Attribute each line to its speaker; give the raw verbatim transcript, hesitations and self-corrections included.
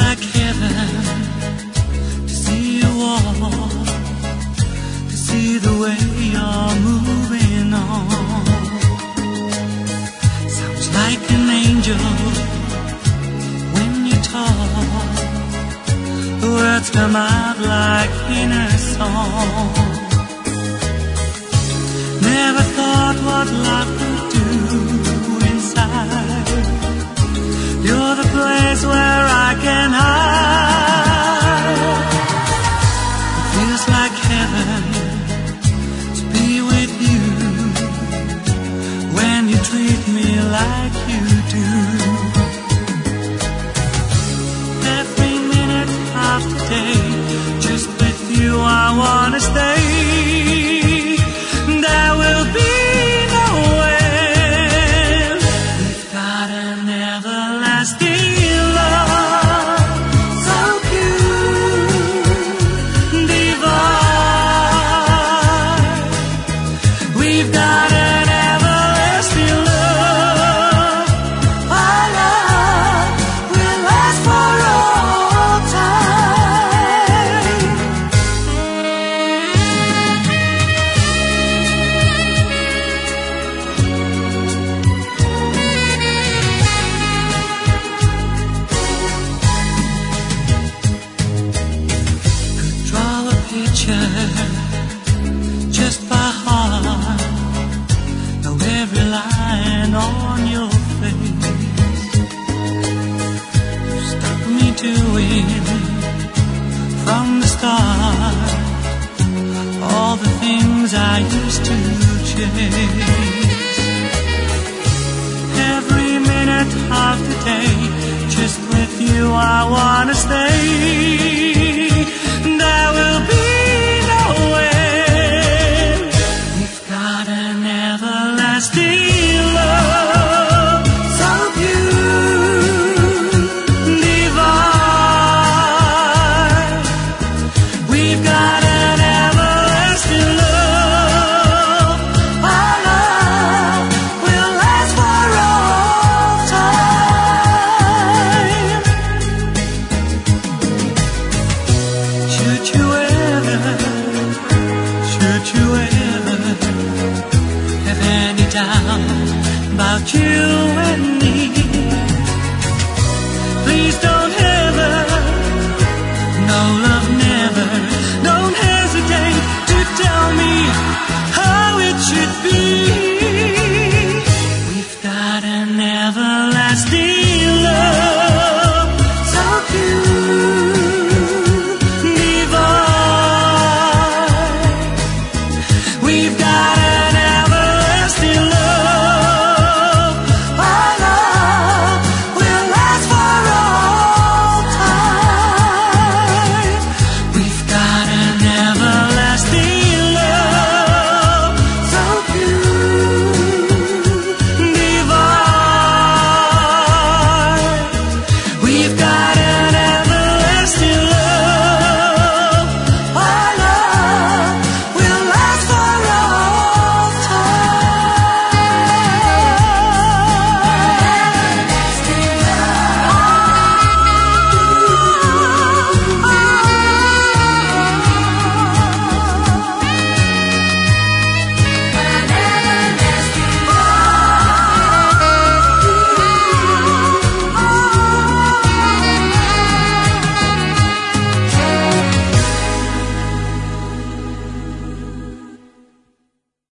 Speaker 1: like heaven to see you walk, to see the way you're moving on. Sounds like an angel when you talk. The words come out like in a song. Never thought what love could do inside. You're the place where I can hide. It feels like heaven to be with you when you treat me like you do. Every minute of the day, just with you I wanna stay. There will be no end. We've got an everlasting love, so pure, divine. We've got an everlasting love. Our love will last for all time. Could draw a picture just by heart, know every line on your face. You stuck me to it from the start, all the things I used to chase. Every minute of the day, just with you I wanna stay. There will be no end. We've got an everlasting love, so pure, divine. We've got an everlasting love. Our love will last for all time. Should you ever, should you ever have any doubt about you and me?